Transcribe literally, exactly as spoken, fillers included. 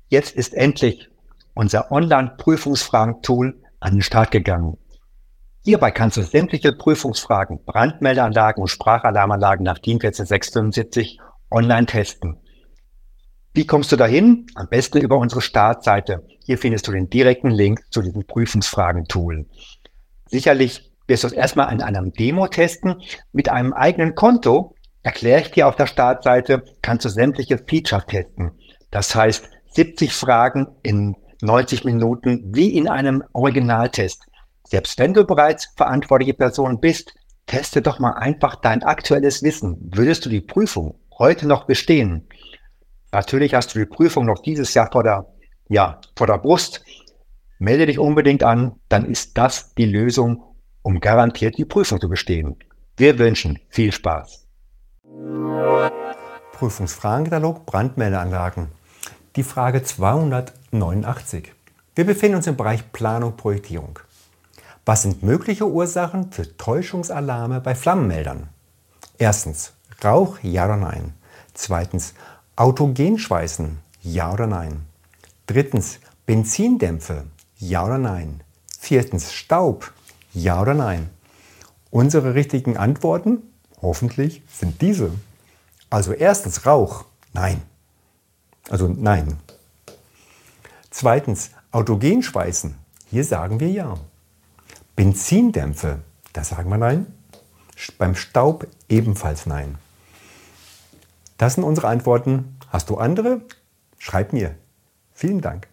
Jetzt ist endlich unser Online-Prüfungsfragen-Tool an den Start gegangen. Hierbei kannst du sämtliche Prüfungsfragen, Brandmeldeanlagen und Sprachalarmanlagen nach DIN eins vier sechs fünf online testen. Wie kommst du dahin? Am besten über unsere Startseite. Hier findest du den direkten Link zu diesem Prüfungsfragen-Tool. Sicherlich wirst du es erstmal in einem Demo testen. Mit einem eigenen Konto, erkläre ich dir auf der Startseite, kannst du sämtliche Features testen. Das heißt, siebzig Fragen in neunzig Minuten wie in einem Originaltest. Selbst wenn du bereits verantwortliche Person bist, teste doch mal einfach dein aktuelles Wissen. Würdest du die Prüfung heute noch bestehen? Natürlich hast du die Prüfung noch dieses Jahr vor der, ja, vor der Brust. Melde dich unbedingt an, dann ist das die Lösung, um garantiert die Prüfung zu bestehen. Wir wünschen viel Spaß. Prüfungsfragenkatalog Brandmeldeanlagen. Die Frage zweihundertneunundachtzig. Wir befinden uns im Bereich Planung, Projektierung. Was sind mögliche Ursachen für Täuschungsalarme bei Flammenmeldern? Erstens, Rauch, ja oder nein. Zweitens, Autogenschweißen, ja oder nein. Drittens, Benzindämpfe, ja oder nein. Viertens, Staub, ja oder nein. Unsere richtigen Antworten, hoffentlich, sind diese. Also erstens, Rauch, nein. Also nein. Zweitens, Autogenschweißen, hier sagen wir ja. Benzindämpfe, da sagen wir nein. Beim Staub ebenfalls nein. Das sind unsere Antworten. Hast du andere? Schreib mir. Vielen Dank.